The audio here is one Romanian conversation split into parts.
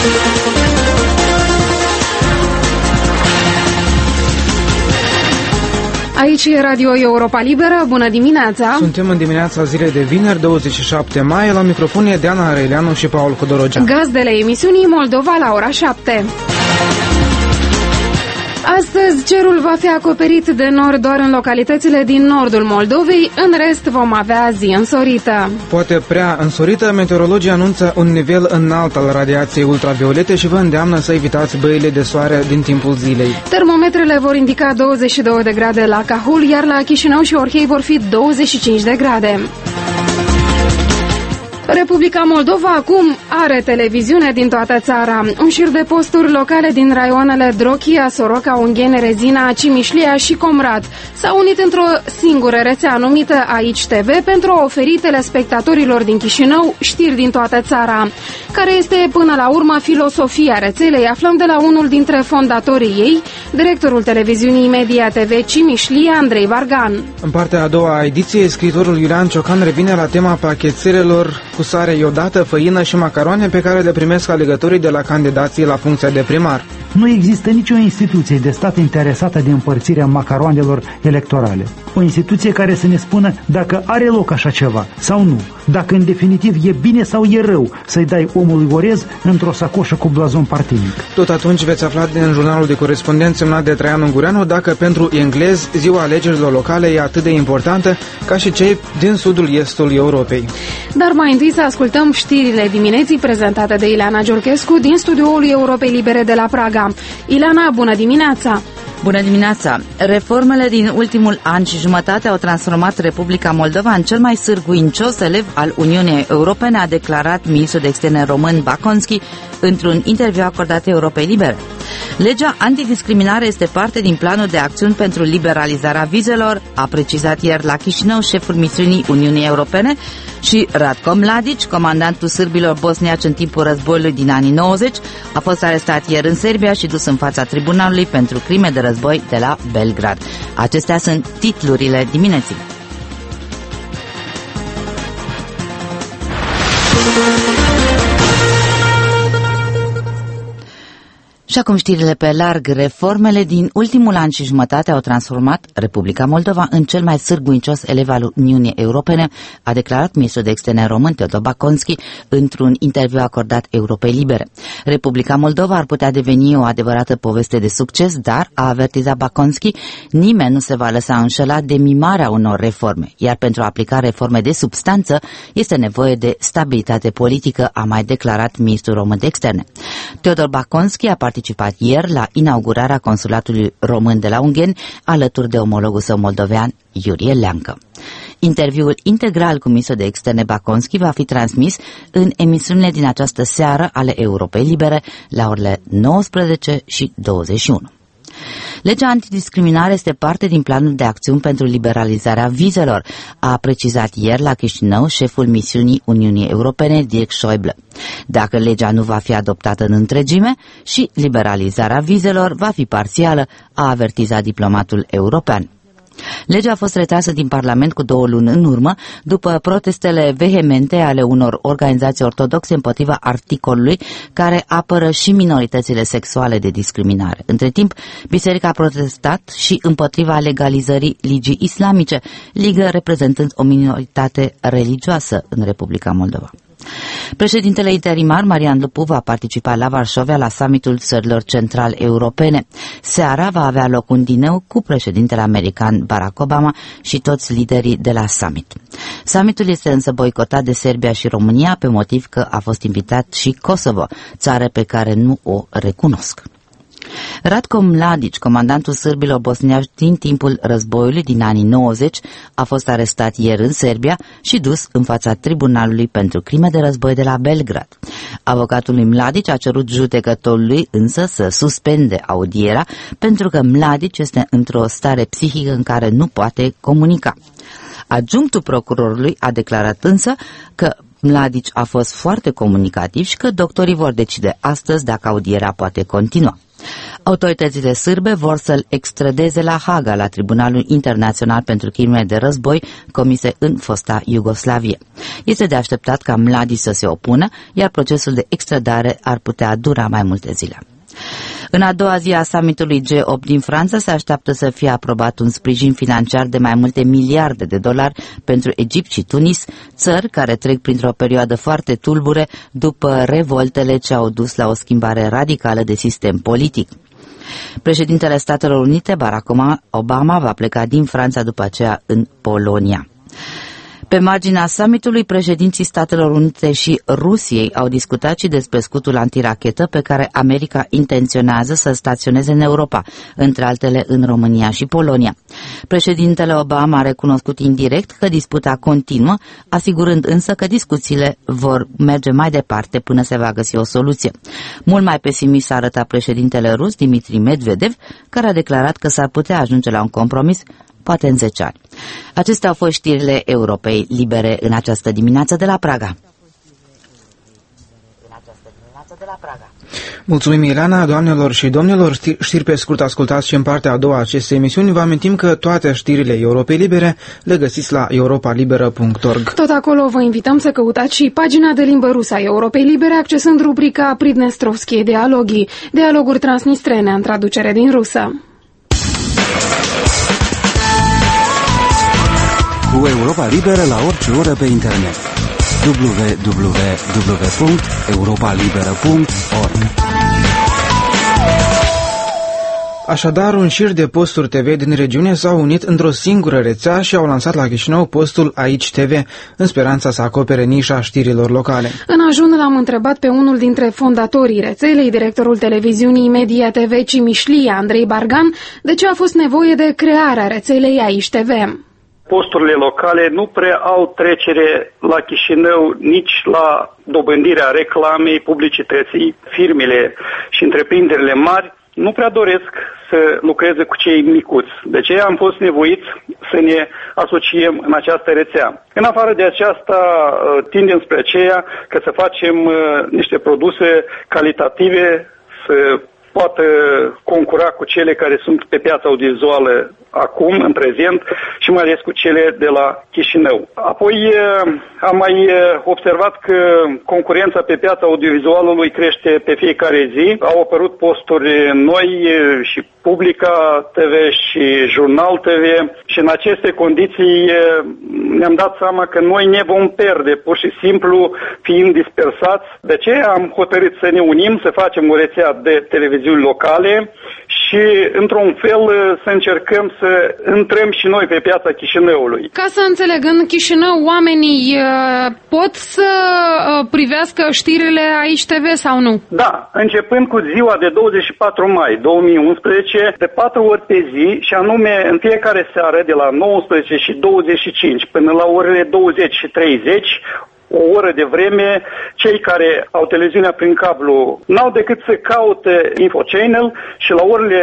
Aici e Radio Europa Liberă, bună dimineața! Suntem în dimineața zilei de vineri, 27 mai, la microfon e Diana Areleanu și Paul Codorogean. Gazdele emisiunii Moldova la ora 7. Astăzi cerul va fi acoperit de nord doar în localitățile din nordul Moldovei, în rest vom avea zi însorită. Poate prea însorită, meteorologii anunță un nivel înalt al radiației ultraviolete și vă îndeamnă să evitați băile de soare din timpul zilei. Termometrele vor indica 22 de grade la Cahul, iar la Chișinău și Orhei vor fi 25 de grade. Republica Moldova acum are televiziune din toată țara. Un șir de posturi locale din raioanele Drochia, Soroca, Ungheni, Rezina, Cimișlia și Comrat s-au unit într-o singură rețea numită Aici TV pentru a oferi telespectatorilor din Chișinău știri din toată țara. Care este până la urmă filosofia rețelei, aflăm de la unul dintre fondatorii ei, directorul televiziunii Media TV Cimișlia, Andrei Vargan. În partea a doua a ediției, scriitorul Iulian Ciocan revine la tema pachetelor cu sare iodată, făină și macaroane pe care le primesc alegătorii de la candidații la funcția de primar. Nu există nicio instituție de stat interesată de împărțirea macaroanelor electorale. O instituție care să ne spună dacă are loc așa ceva sau nu, dacă în definitiv e bine sau e rău să-i dai omului orez într-o sacoșă cu blazon partinic. Tot atunci veți afla din jurnalul de corespondent semnat de Traian Ungureanu dacă pentru englezi ziua alegerilor locale e atât de importantă ca și cei din sudul-estul Europei. Dar mai întâi să ascultăm știrile dimineții prezentate de Ileana Giorchescu din studioul Europei Libere de la Praga. Ileana, bună dimineața! Bună dimineața! Reformele din ultimul an și jumătate au transformat Republica Moldova în cel mai sârguincios elev al Uniunii Europene, a declarat ministrul de externe român Baconski într-un interviu acordat Europei Libere. Legea antidiscriminare este parte din planul de acțiuni pentru liberalizarea vizelor, a precizat ieri la Chișinău șeful misiunii Uniunii Europene, și Ratko Mladic, comandantul sârbilor bosniaci în timpul războiului din anii 90, a fost arestat ieri în Serbia și dus în fața tribunalului pentru crime de război de la Belgrad. Acestea sunt titlurile dimineții. Și acum știrile pe larg. Reformele din ultimul an și jumătate au transformat Republica Moldova în cel mai sârguincios elev al Uniunii Europene, a declarat ministrul de externe român Teodor Baconski într-un interviu acordat Europei Libere. Republica Moldova ar putea deveni o adevărată poveste de succes, dar, a avertizat Baconski, nimeni nu se va lăsa înșelat de mimarea unor reforme, iar pentru a aplica reforme de substanță este nevoie de stabilitate politică, a mai declarat ministrul român de externe. Teodor Baconski a participat ieri la inaugurarea consulatului român de la Ungheni, alături de omologul său moldovean, Iurie Leancă. Interviul integral cu ministrul de externe Baconski va fi transmis în emisiunile din această seară ale Europei Libere la orele 19:21. Legea antidiscriminare este parte din planul de acțiuni pentru liberalizarea vizelor, a precizat ieri la Chișinău șeful misiunii Uniunii Europene, Dirk Schäuble. Dacă legea nu va fi adoptată în întregime și liberalizarea vizelor va fi parțială, a avertizat diplomatul european. Legea a fost retrasă din Parlament cu 2 luni în urmă, după protestele vehemente ale unor organizații ortodoxe împotriva articolului care apără și minoritățile sexuale de discriminare. Între timp, biserica a protestat și împotriva legalizării ligii islamice, ligă reprezentând o minoritate religioasă în Republica Moldova. Președintele interimar Marian Lupu va participa la Varșovia la summitul țărilor central europene. Seara va avea loc un dineu cu președintele american Barack Obama și toți liderii de la summit. Summitul este însă boicotat de Serbia și România pe motiv că a fost invitat și Kosovo, țară pe care nu o recunosc. Ratko Mladic, comandantul sârbilor bosniaci din timpul războiului din anii 90, a fost arestat ieri în Serbia și dus în fața tribunalului pentru crime de război de la Belgrad. Avocatul lui Mladic a cerut judecătorului însă să suspende audierea pentru că Mladic este într-o stare psihică în care nu poate comunica. Adjunctul procurorului a declarat însă că Mladic a fost foarte comunicativ și că doctorii vor decide astăzi dacă audierea poate continua. Autoritățile sârbe vor să-l extradeze la Haga, la Tribunalul Internațional pentru Crime de Război comise în fosta Iugoslavie. Este de așteptat ca Mladić să se opună, iar procesul de extradare ar putea dura mai multe zile. În a doua zi a summitului G8 din Franța se așteaptă să fie aprobat un sprijin financiar de mai multe miliarde de dolari pentru Egipt și Tunis, țări care trec printr-o perioadă foarte tulbure după revoltele ce au dus la o schimbare radicală de sistem politic. Președintele Statelor Unite, Barack Obama, va pleca din Franța după aceea în Polonia. Pe marginea summitului, președinții Statelor Unite și Rusiei au discutat și despre scutul antirachetă pe care America intenționează să staționeze în Europa, între altele în România și Polonia. Președintele Obama a recunoscut indirect că disputa continuă, asigurând însă că discuțiile vor merge mai departe până se va găsi o soluție. Mult mai pesimist s-a arătat președintele rus, Dmitri Medvedev, care a declarat că s-ar putea ajunge la un compromis poate în 10 ani. Acestea au fost știrile Europei Libere în această dimineață de la Praga. Mulțumim, Ileana. Doamnelor și domnilor, știri pe scurt ascultați și în partea a doua a acestei emisiuni. Vă amintim că toate știrile Europei Libere le găsiți la europalibera.org. Tot acolo vă invităm să căutați și pagina de limbă rusă a Europei Libere, accesând rubrica Pridnestrovskie Dialogii, dialoguri transnistrene în traducere din rusă. Cu Europa Liberă la orice oră pe internet. www.europalibera.org. Așadar, un șir de posturi TV din regiune s-au unit într-o singură rețea și au lansat la Chișinău postul Aici TV, în speranța să acopere nișa știrilor locale. În ajun l-am întrebat pe unul dintre fondatorii rețelei, directorul televiziunii Media TV Cimișlia, Andrei Bargan, de ce a fost nevoie de crearea rețelei Aici TV. Posturile locale nu prea au trecere la Chișinău nici la dobândirea reclamei, publicității. Firmele și întreprinderile mari nu prea doresc să lucreze cu cei micuți. De ce am fost nevoiți să ne asociem în această rețea. În afară de aceasta, tindem spre aceea că să facem niște produse calitative, să poată concura cu cele care sunt pe piața audiovizuală acum, în prezent, și mai ales cu cele de la Chișinău. Apoi am mai observat că concurența pe piața audiovizualului crește pe fiecare zi. Au apărut posturi noi și Publica TV și Jurnal TV și în aceste condiții ne-am dat seama că noi ne vom pierde, pur și simplu fiind dispersați. De ce am hotărât să ne unim, să facem o rețea de televiziuni locale și, într-un fel, să încercăm să intrăm și noi pe piața Chișinăului. Ca să înțeleg, în Chișinău oamenii pot să privească știrile Aici TV sau nu? Da, începând cu ziua de 24 mai 2011, de 4 ori pe zi, și anume în fiecare seară de la 19:25 până la orele 20:30, o oră de vreme, cei care au televiziunea prin cablu n-au decât să caute InfoChannel și la orele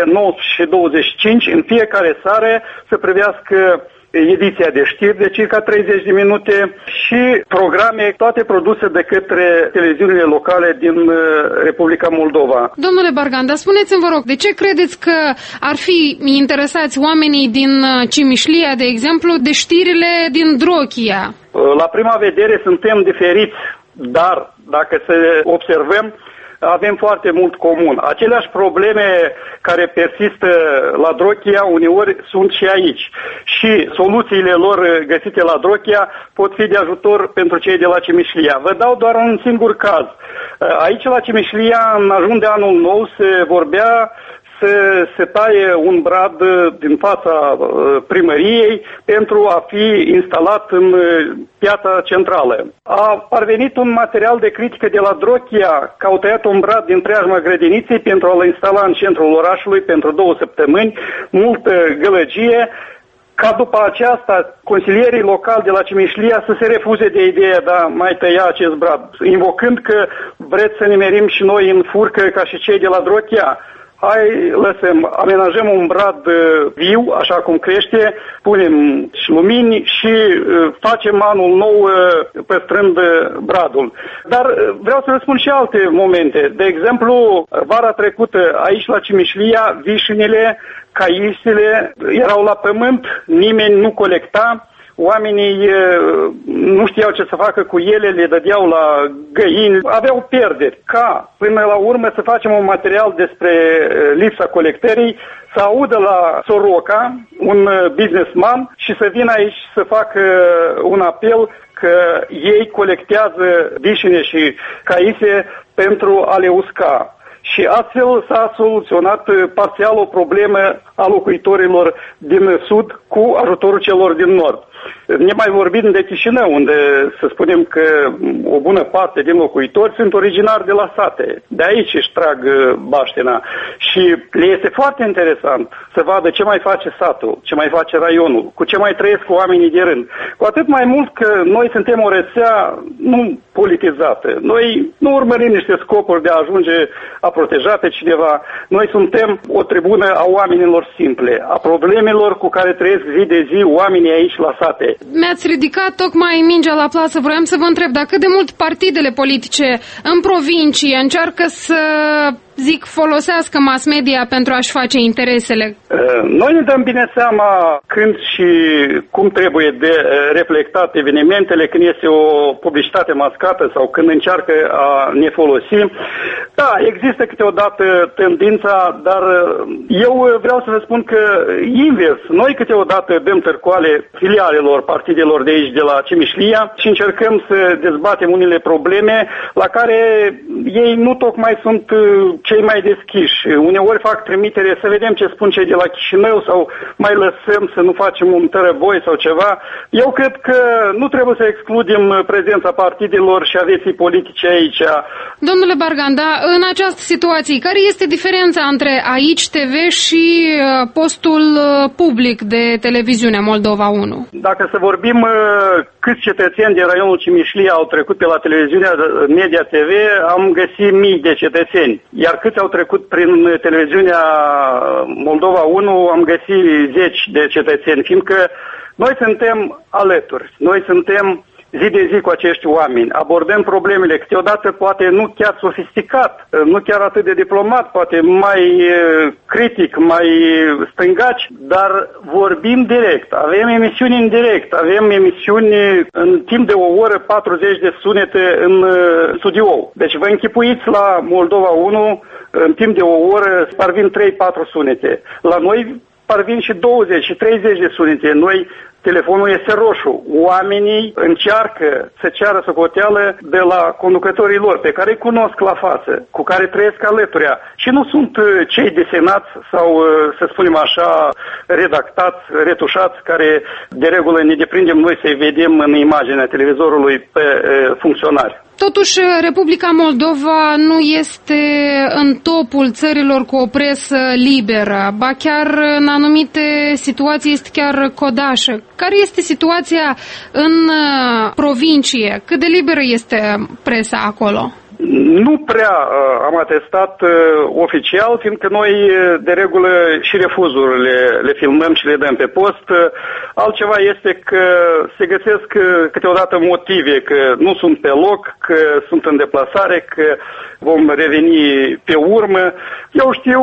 19:25 în fiecare seară să privească ediția de știri de circa 30 de minute și programe, toate produse de către televiziunile locale din Republica Moldova. Domnule Bargan, dar spuneți-mi, vă rog, de ce credeți că ar fi interesați oamenii din Cimișlia, de exemplu, de știrile din Drochia? La prima vedere suntem diferiți, dar dacă să observăm, avem foarte mult comun. Aceleași probleme care persistă la Drochia uneori sunt și aici. Și soluțiile lor găsite la Drochia pot fi de ajutor pentru cei de la Cimișlia. Vă dau doar un singur caz. Aici la Cimișlia, în ajun de anul nou, se vorbea să se taie un brad din fața primăriei pentru a fi instalat în piața centrală. A parvenit un material de critică de la Drochia că au tăiat un brad din preajma grădiniței pentru a-l instala în centrul orașului pentru 2 săptămâni, multă gălăgie, ca după aceasta consilierii locali de la Cimișlia să se refuze de ideea de a mai tăia acest brad, invocând că vreți să ne merim și noi în furcă ca și cei de la Drochia. hai lăsăm, amenajăm un brad viu, așa cum crește, punem și lumini și facem anul nou păstrând bradul. Dar vreau să vă spun și alte momente. De exemplu, vara trecută aici la Cimișlia, vișinile, caisele erau la pământ, nimeni nu colecta. Oamenii nu știau ce să facă cu ele, le dădeau la găini, aveau pierderi. Ca până la urmă să facem un material despre lipsa colectării, să audă la Soroca un businessman și să vină aici să facă un apel că ei colectează vișine și caise pentru a le usca. Și astfel s-a soluționat parțial o problemă a locuitorilor din sud cu ajutorul celor din nord. Ne mai vorbim de Chișinău, unde să spunem că o bună parte din locuitori sunt originari de la sate. De aici își trag baștina. Și le este foarte interesant să vadă ce mai face satul, ce mai face raionul, cu ce mai trăiesc oamenii de rând. Cu atât mai mult că noi suntem o rețea nu politizată. Noi nu urmărim niște scopuri de a ajunge a proteja pe cineva. Noi suntem o tribună a oamenilor simple, a problemelor cu care trăiesc zi de zi oamenii aici la sate. Mi-ați ridicat tocmai mingea la plasă. Vroiam să vă întreb dacă de mult partidele politice în provincie încearcă să folosească mass media pentru a-și face interesele. Noi ne dăm bine seama când și cum trebuie de reflectat evenimentele, când este o publicitate mascată sau când încearcă a ne folosi. Da, există câteodată tendința, dar eu vreau să vă spun că invers. Noi câteodată dăm târcoale filialelor partidelor de aici, de la Cimișlia, și încercăm să dezbatem unele probleme la care ei nu tocmai sunt cei mai deschiși. Uneori fac trimitere să vedem ce spun cei de la Chișinău sau mai lăsăm să nu facem un tărăboi sau ceva. Eu cred că nu trebuie să excludem prezența partidelor și a vieții politice aici. Domnule Bargan, da, în această situație, care este diferența între Aici TV și postul public de televiziune Moldova 1? Dacă să vorbim câți cetățeni din raionul Cimișlia au trecut pe la televiziunea Media TV, am găsit mii de cetățeni. Iar câți au trecut prin televiziunea Moldova 1, am găsit zeci de cetățeni, fiindcă noi suntem alături, noi suntem zi de zi cu acești oameni, abordăm problemele, câteodată poate nu chiar sofisticat, nu chiar atât de diplomat, poate mai critic, mai stângaci, dar vorbim direct, avem emisiuni în direct, avem emisiuni în timp de o oră, 40 de sunete în studio. Deci vă închipuiți la Moldova 1, în timp de o oră parvin 3-4 sunete. La noi parvin și 20 și 30 de sunete. Noi telefonul este roșu. Oamenii încearcă să ceară socoteală de la conducătorii lor, pe care îi cunosc la față, cu care trăiesc alăturea. Și nu sunt cei desenați sau, să spunem așa, redactați, retușați, care de regulă ne deprindem noi să-i vedem în imaginea televizorului pe funcționari. Totuși, Republica Moldova nu este în topul țărilor cu o presă liberă, ba chiar în anumite situații este chiar codașă. Care este situația în provincie? Cât de liberă este presa acolo? Nu prea am atestat oficial, fiindcă noi de regulă și refuzurile le filmăm și le dăm pe post. Altceva este că se găsesc câteodată motive că nu sunt pe loc, că sunt în deplasare, că vom reveni pe urmă. Eu știu,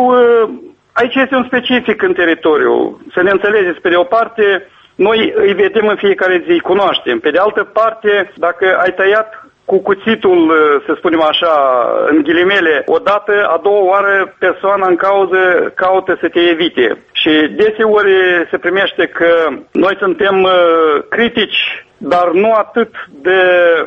aici este un specific în teritoriu. Să ne înțelegeți, pe de o parte, noi îi vedem în fiecare zi, îi cunoaștem. Pe de altă parte, dacă ai tăiat cu cuțitul, să spunem așa, în ghilimele, odată, a doua oară persoana în cauză caută să te evite. Și deseori se primește că noi suntem critici, dar nu atât de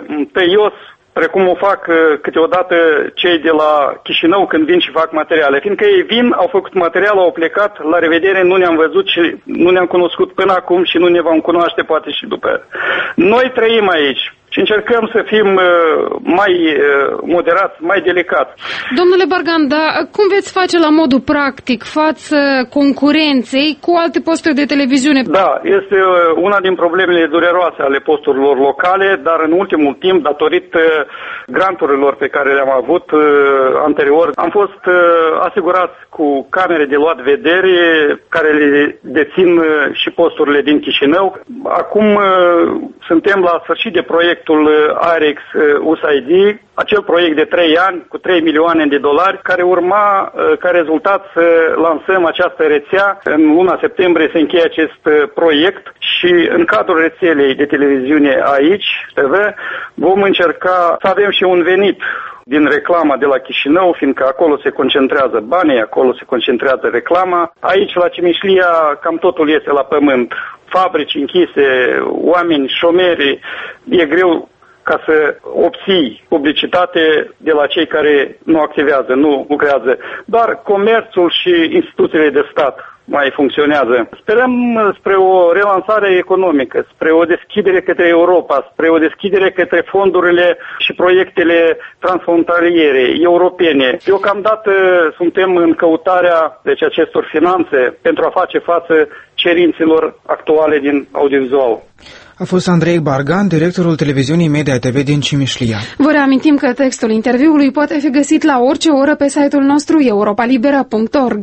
tăios precum o fac câteodată cei de la Chișinău când vin și fac materiale. Fiindcă ei vin, au făcut material, au plecat, la revedere, nu ne-am văzut și nu ne-am cunoscut până acum și nu ne vom cunoaște poate și după. Noi trăim aici. și încercăm să fim mai moderați, mai delicați. Domnule Bargan, dar cum veți face la modul practic față concurenței cu alte posturi de televiziune? Da, este una din problemele dureroase ale posturilor locale, dar în ultimul timp, datorită granturilor pe care le-am avut anterior, am fost asigurați cu camere de luat vedere care le dețin și posturile din Chișinău. Acum suntem la sfârșit de proiectul AREX USAID, acel proiect de 3 ani cu 3 milioane de dolari, care urma ca rezultat să lansăm această rețea. În luna septembrie se încheie acest proiect și în cadrul rețelei de televiziune aici, TV, vom încerca să avem și un venit din reclama de la Chișinău, fiindcă acolo se concentrează banii, acolo se concentrează reclama. Aici, la Cimișlia, cam totul este la pământ. Fabrici închise, oameni, șomeri, e greu ca să obții publicitate de la cei care nu activează, nu lucrează. Doar comerțul și instituțiile de stat mai funcționează. Sperăm spre o relansare economică, spre o deschidere către Europa, spre o deschidere către fondurile și proiectele transfrontaliere europene. Deocamdată suntem în căutarea acestor finanțe pentru a face față cerințelor actuale din audiovizual. A fost Andrei Bargan, directorul televiziunii Media TV din Cimișlia. Vă reamintim că textul interviului poate fi găsit la orice oră pe site-ul nostru europalibera.org.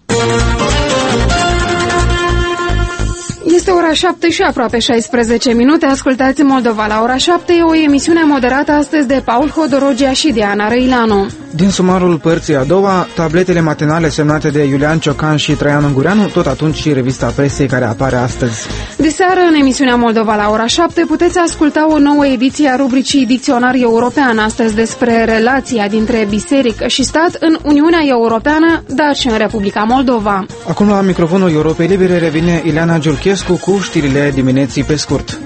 Este ora 7 și aproape 16 minute. Ascultați Moldova la ora 7, o emisiune moderată astăzi de Paul Hodorogea și Diana Răilanu. Din sumarul părții a doua, tabletele matinale semnate de Iulian Ciocan și Traian Ungureanu, tot atunci și revista presei care apare astăzi. Diseară, în emisiunea Moldova la ora 7, puteți asculta o nouă ediție a rubricii Dicționar European, astăzi despre relația dintre biserică și stat în Uniunea Europeană, dar și în Republica Moldova. Acum la microfonul Europei Libere revine Ileana Giurchescu cu știrile dimineții pe scurt.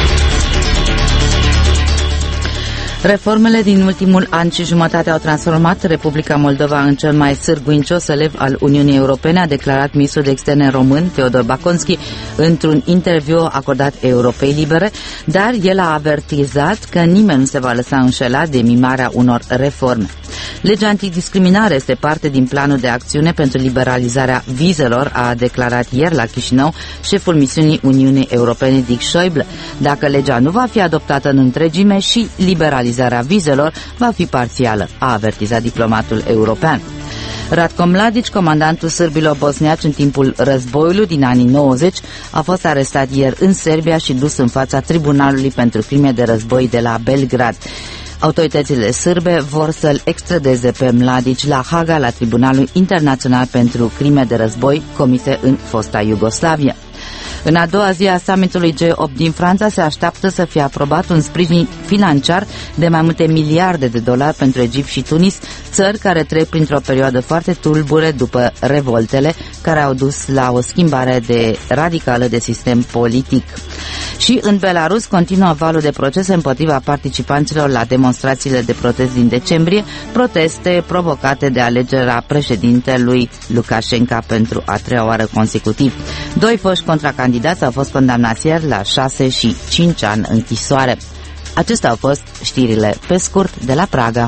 Reformele din ultimul an și jumătate au transformat Republica Moldova în cel mai sârguincios elev al Uniunii Europene, a declarat ministrul de externe român, Teodor Baconski, într-un interviu acordat Europei Libere, dar el a avertizat că nimeni nu se va lăsa înșelat de mimarea unor reforme. Legea antidiscriminare este parte din planul de acțiune pentru liberalizarea vizelor, a declarat ieri la Chișinău șeful misiunii Uniunii Europene Dick Schäuble. Dacă legea nu va fi adoptată în întregime și liberalizarea vizelor va fi parțială, a avertizat diplomatul european. Ratko Mladic, comandantul sârbilor bosniaci în timpul războiului din anii 90, a fost arestat ieri în Serbia și dus în fața Tribunalului pentru crime de război de la Belgrad. Autoritățile sârbe vor să-l extradeze pe Mladic la Haga, la Tribunalul Internațional pentru crime de război comise în fosta Iugoslavie. În a doua zi a summitului G8 din Franța se așteaptă să fie aprobat un sprijin financiar de mai multe miliarde de dolari pentru Egipt și Tunis, țări care trec printr-o perioadă foarte tulbure după revoltele care au dus la o schimbare radicală de sistem politic. Și în Belarus continuă valul de procese împotriva participanților la demonstrațiile de protest din decembrie, proteste provocate de alegerea președintelui Lukashenko pentru a treia oară consecutiv. Doi foști contracandidați au fost condamnați ieri la 6 și 5 ani închisoare. Acestea au fost știrile pe scurt de la Praga.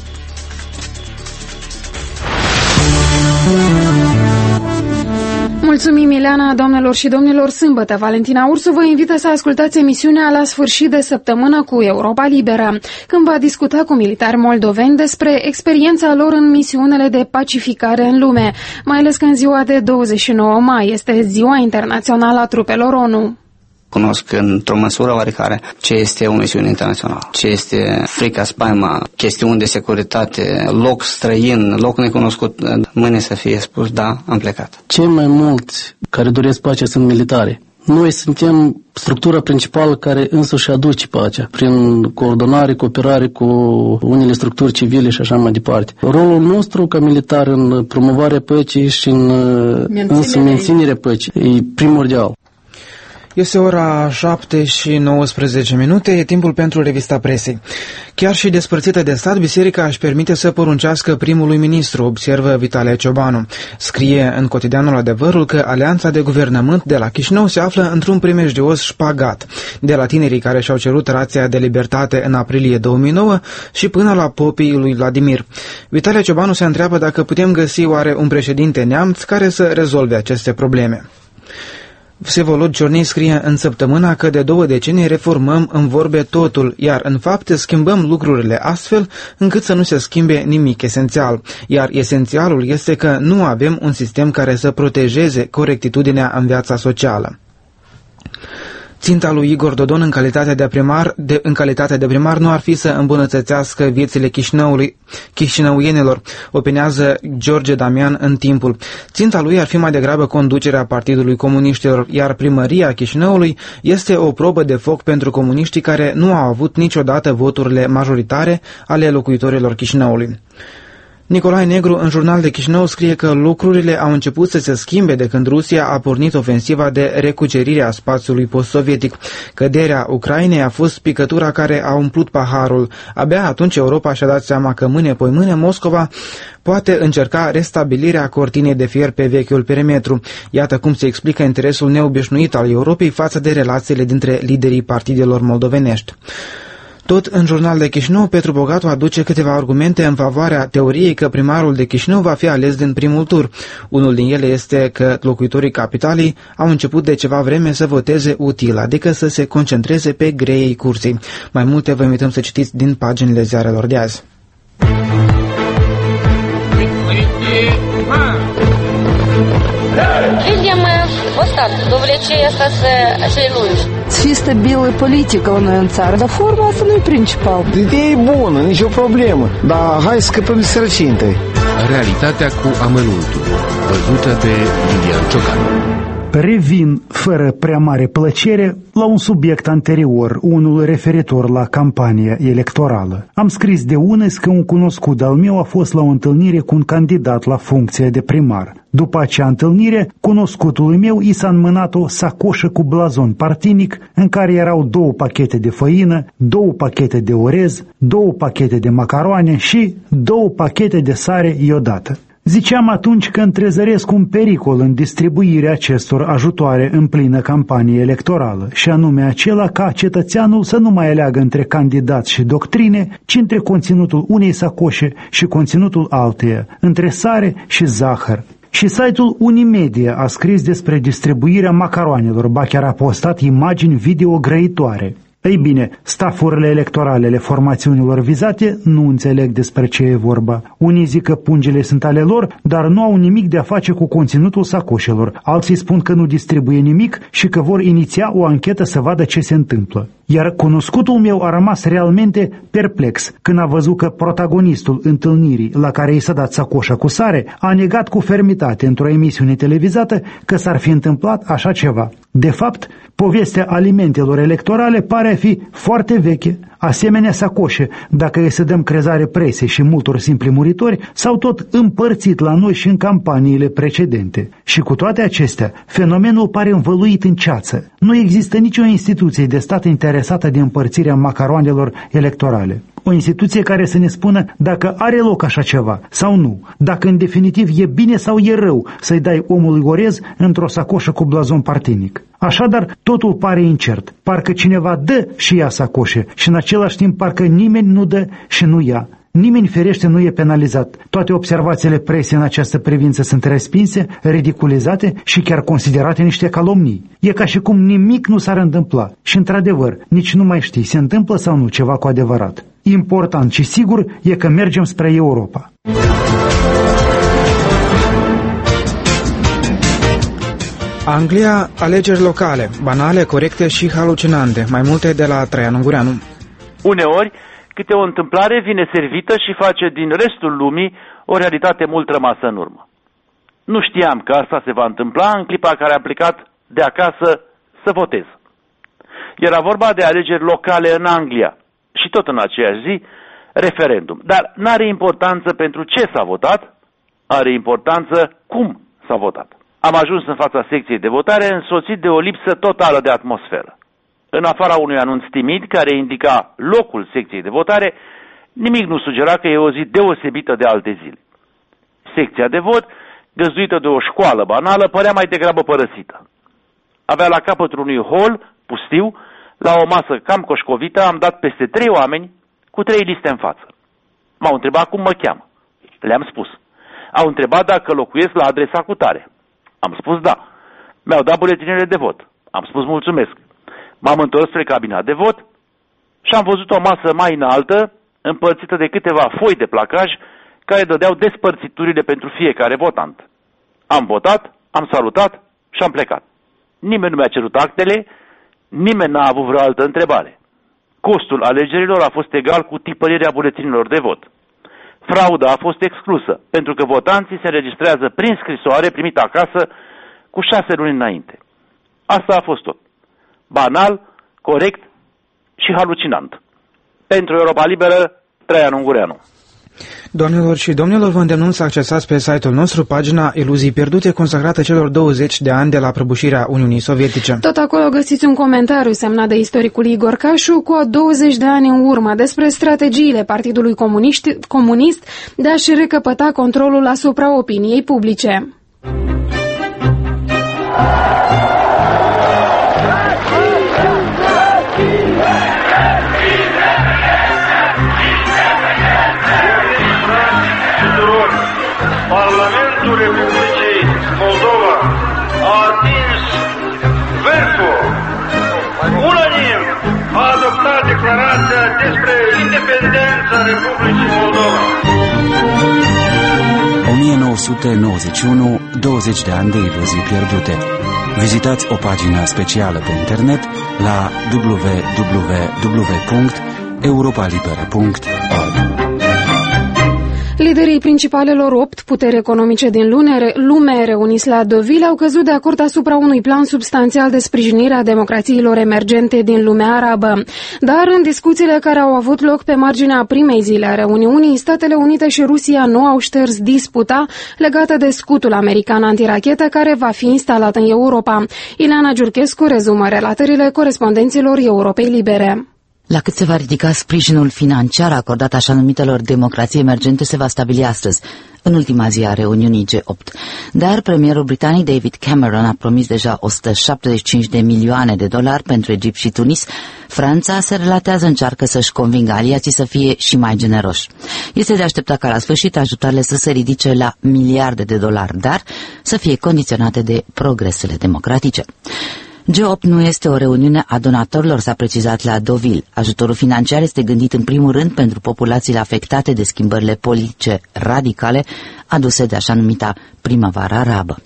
Mulțumim, Ileana, doamnelor și domnilor. Sâmbătă, Valentina Ursu vă invită să ascultați emisiunea La sfârșit de săptămână cu Europa Liberă, când va discuta cu militari moldoveni despre experiența lor în misiunile de pacificare în lume, mai ales că în ziua de 29 mai este Ziua Internațională a Trupelor ONU. Cunosc într-o măsură oarecare ce este o misiune internațională, ce este frica, spaima, chestiuni de securitate, loc străin, loc necunoscut. Mâine să fie spus, da, am plecat. Cei mai mulți care doresc pacea sunt militari. Noi suntem structura principală care însuși aduce pacea, prin coordonare, cooperare cu unele structuri civile și așa mai departe. Rolul nostru ca militar în promovarea păcii și în menținerea păcii e primordial. Este ora 7:19, e timpul pentru revista presei. Chiar și despărțită de stat, biserica își permite să poruncească primului ministru, observă Vitalie Ciobanu. Scrie în cotidianul Adevărul că alianța de guvernământ de la Chișinău se află într-un primejdios șpagat, de la tinerii care și-au cerut rația de libertate în aprilie 2009 și până la popii lui Vladimir. Vitalie Ciobanu se întreabă dacă putem găsi oare un președinte neamț care să rezolve aceste probleme. Vsevolod Ciornei scrie în Săptămâna că de 2 decenii reformăm în vorbe totul, iar în fapte schimbăm lucrurile astfel încât să nu se schimbe nimic esențial. Iar esențialul este că nu avem un sistem care să protejeze corectitudinea în viața socială. Ținta lui Igor Dodon în calitate de primar nu ar fi să îmbunătățească viețile chișinăuienilor, opinează George Damian în Timpul. Ținta lui ar fi mai degrabă conducerea Partidului Comuniștilor, iar primăria Chișinăului este o probă de foc pentru comuniștii care nu au avut niciodată voturile majoritare ale locuitorilor Chișinăului. Nicolae Negru în Jurnal de Chișinău scrie că lucrurile au început să se schimbe de când Rusia a pornit ofensiva de recucerire a spațiului post-sovietic. Căderea Ucrainei a fost picătura care a umplut paharul. Abia atunci Europa și-a dat seama că mâine-poimâine Moscova poate încerca restabilirea cortinei de fier pe vechiul perimetru. Iată cum se explică interesul neobișnuit al Europei față de relațiile dintre liderii partidelor moldovenești. Tot în Jurnal de Chișinău, Petru Bogatu aduce câteva argumente în favoarea teoriei că primarul de Chișinău va fi ales din primul tur. Unul din ele este că locuitorii capitalei au început de ceva vreme să voteze util, adică să se concentreze pe greii cursei. Mai multe vă invităm să citiți din paginile ziarelor de azi. Видим вот так, довлечение acei lungi. Чисто белая политика у нас țară, dar forma asta nu e principal. Ideea e bună, nicio problemă, dar hai să scăpăm de sărăcie întâi. Realitatea cu amănuntul, văzută de Lilian Ciocan. Revin, fără prea mare plăcere, la un subiect anterior, unul referitor la campania electorală. Am scris de unăzi că un cunoscut al meu a fost la o întâlnire cu un candidat la funcția de primar. După acea întâlnire, cunoscutului meu i s-a înmânat o sacoșă cu blazon partinic în care erau 2 pachete de făină, 2 pachete de orez, 2 pachete de macaroane și 2 pachete de sare iodată. Ziceam atunci că întrezăresc un pericol în distribuirea acestor ajutoare în plină campanie electorală, și anume acela ca cetățeanul să nu mai aleagă între candidați și doctrine, ci între conținutul unei sacoșe și conținutul alteia, între sare și zahăr. Și site-ul Unimedia a scris despre distribuirea macaroanelor, ba chiar a postat imagini video grăitoare. Ei bine, stafurile electorale ale formațiunilor vizate nu înțeleg despre ce e vorba. Unii zic că pungile sunt ale lor, dar nu au nimic de a face cu conținutul sacoșelor. Alții spun că nu distribuie nimic și că vor iniția o anchetă să vadă ce se întâmplă. Iar cunoscutul meu a rămas realmente perplex când a văzut că protagonistul întâlnirii la care i s-a dat sacoșa cu sare a negat cu fermitate într-o emisiune televizată că s-ar fi întâmplat așa ceva. De fapt, povestea alimentelor electorale pare a fi foarte veche. Asemenea sacoșe, dacă e să dăm crezare presei și multor simpli muritori, s-au tot împărțit la noi și în campaniile precedente. Și cu toate acestea, fenomenul pare învăluit în ceață. Nu există nicio instituție de stat interesată de împărțirea macaroanelor electorale. O instituție care să ne spună dacă are loc așa ceva sau nu, dacă în definitiv e bine sau e rău să-i dai omului orez într-o sacoșă cu blazon partinic. Așadar, totul pare incert. Parcă cineva dă și ia sacoșe și în același timp parcă nimeni nu dă și nu ia. Nimeni ferește nu e penalizat. Toate observațiile presei în această privință sunt respinse, ridiculizate și chiar considerate niște calomnii. E ca și cum nimic nu s-ar întâmpla. Și într-adevăr, nici nu mai știi, se întâmplă sau nu ceva cu adevărat. Important și sigur e că mergem spre Europa. Anglia, alegeri locale, banale, corecte și halucinante. Mai multe de la Traian Ungureanu. Uneori, câte o întâmplare vine servită și face din restul lumii o realitate mult rămasă în urmă. Nu știam că asta se va întâmpla în clipa care am plecat de acasă să votez. Era vorba de alegeri locale în Anglia și tot în aceeași zi, referendum. Dar n-are importanță pentru ce s-a votat, are importanță cum s-a votat. Am ajuns în fața secției de votare însoțit de o lipsă totală de atmosferă. În afara unui anunț timid care indica locul secției de votare, nimic nu sugera că e o zi deosebită de alte zile. Secția de vot, găzduită de o școală banală, părea mai degrabă părăsită. Avea la capătul unui hol pustiu, la o masă cam coșcovită, am dat peste 3 oameni cu 3 liste în față. M-au întrebat cum mă cheamă. Le-am spus. Au întrebat dacă locuiesc la adresa cutare. Am spus da. Mi-au dat buletinele de vot. Am spus mulțumesc. M-am întors spre cabina de vot și am văzut o masă mai înaltă, împărțită de câteva foi de placaj, care dădeau despărțiturile pentru fiecare votant. Am votat, am salutat și am plecat. Nimeni nu mi-a cerut actele, nimeni n-a avut vreo altă întrebare. Costul alegerilor a fost egal cu tipărirea buletinilor de vot. Frauda a fost exclusă, pentru că votanții se înregistrează prin scrisoare primită acasă cu 6 luni înainte. Asta a fost tot. Banal, corect și halucinant. Pentru Europa Liberă, Traian Ungureanu. Doamnelor și domnilor, vă îndemnăm să accesați pe site-ul nostru pagina Iluzii pierdute, consacrată celor 20 de ani de la prăbușirea Uniunii Sovietice. Tot acolo găsiți un comentariu semnat de istoricul Igor Cașu cu 20 de ani în urmă despre strategiile Partidului Comunist de a-și recăpăta controlul asupra opiniei publice. Parlamentul Republicii Moldova a atins vârful. Unanim a adoptat declarația despre independența Republicii Moldova. 1991, 20 de ani de iluzii pierdute. Vizitați o pagină specială pe internet la www.europalibera.org. Liderii principalelor 8 puteri economice din lume reuniți la Deauville au căzut de acord asupra unui plan substanțial de sprijinire a democrațiilor emergente din lumea arabă. Dar în discuțiile care au avut loc pe marginea primei zile a reuniunii, Statele Unite și Rusia nu au șters disputa legată de scutul american antirachetă care va fi instalat în Europa. Ileana Giurchescu rezumă relatările corespondenților Europei Libere. La cât se va ridica sprijinul financiar acordat așa numitelor democrații emergente se va stabili astăzi, în ultima zi a reuniunii G8. Dar premierul britanic David Cameron a promis deja 175 de milioane de dolari pentru Egipt și Tunis. Franța, se relatează, încearcă să-și convingă aliații să fie și mai generoși. Este de așteptat ca la sfârșit ajutoarele să se ridice la miliarde de dolari, dar să fie condiționate de progresele democratice. G8 nu este o reuniune a donatorilor, s-a precizat la Deauville. Ajutorul financiar este gândit în primul rând pentru populațiile afectate de schimbările politice radicale aduse de așa numita primăvară arabă.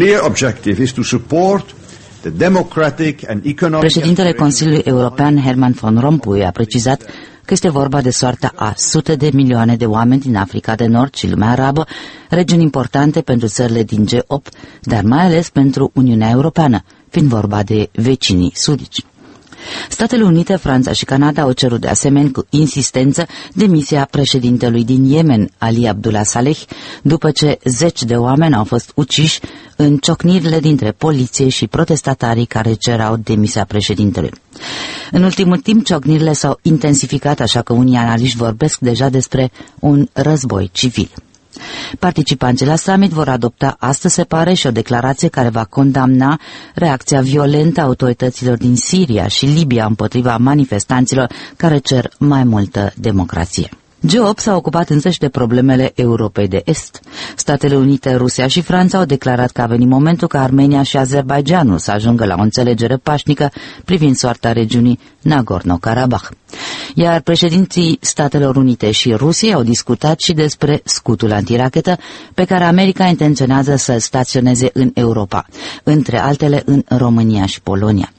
Președintele Consiliului European Herman Van Rompuy a precizat că este vorba de soarta a sute de milioane de oameni din Africa de Nord și lumea arabă, regiuni importante pentru țările din G8, dar mai ales pentru Uniunea Europeană, fiind vorba de vecinii sudici. Statele Unite, Franța și Canada au cerut de asemenea cu insistență demisia președintelui din Yemen, Ali Abdullah Saleh, după ce 10 de oameni au fost uciși în ciocnirile dintre poliție și protestatarii care cerau demisia președintelui. În ultimul timp, ciocnirile s-au intensificat, așa că unii analiști vorbesc deja despre un război civil. Participanții la summit vor adopta astăzi, se pare, și o declarație care va condamna reacția violentă a autorităților din Siria și Libia împotriva manifestanților care cer mai multă democrație. G8 s-a ocupat însăși de problemele Europei de Est. Statele Unite, Rusia și Franța au declarat că a venit momentul ca Armenia și Azerbaidjanul să ajungă la o înțelegere pașnică privind soarta regiunii Nagorno-Karabakh. Iar președinții Statelor Unite și Rusiei au discutat și despre scutul antirachetă pe care America intenționează să-l staționeze în Europa, între altele în România și Polonia.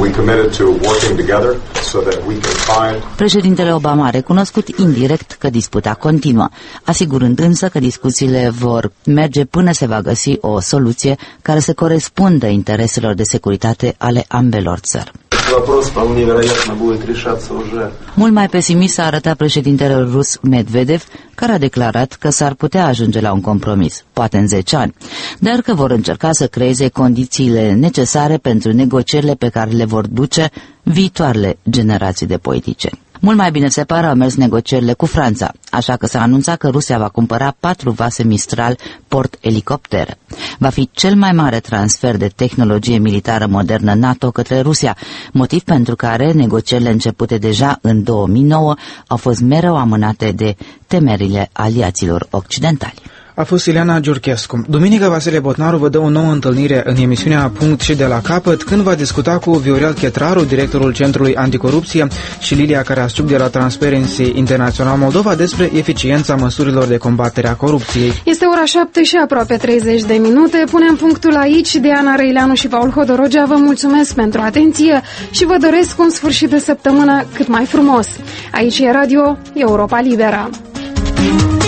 Președintele Obama a recunoscut indirect că disputa continuă, asigurând însă că discuțiile vor merge până se va găsi o soluție care să corespundă intereselor de securitate ale ambelor țări. вопрос вполне вероятно будет решаться уже. Mult mai pesimist s-a arătat președintele rus Medvedev, care a declarat că s-ar putea ajunge la un compromis, poate în 10 ani, dar că vor încerca să creeze condițiile necesare pentru negocierile pe care le vor duce viitoarele generații de politicieni. Mult mai bine se pare au mers negocierile cu Franța, așa că s-a anunțat că Rusia va cumpăra 4 vase Mistral port-elicoptere. Va fi cel mai mare transfer de tehnologie militară modernă NATO către Rusia, motiv pentru care negocierile începute deja în 2009 au fost mereu amânate de temerile aliaților occidentali. A fost Ileana Giurchescu. Duminică Vasile Botnaru vă dă o nouă întâlnire în emisiunea Punct și de la capăt, când va discuta cu Viorel Chetraru, directorul Centrului Anticorupție, și Lilia Carasciuc de la Transparency International Moldova despre eficiența măsurilor de combatere a corupției. Este ora 7 și aproape 30 de minute. Punem punctul aici. Diana Răileanu și Paul Hodorogea vă mulțumesc pentru atenție și vă doresc un sfârșit de săptămână cât mai frumos. Aici e Radio Europa Liberă.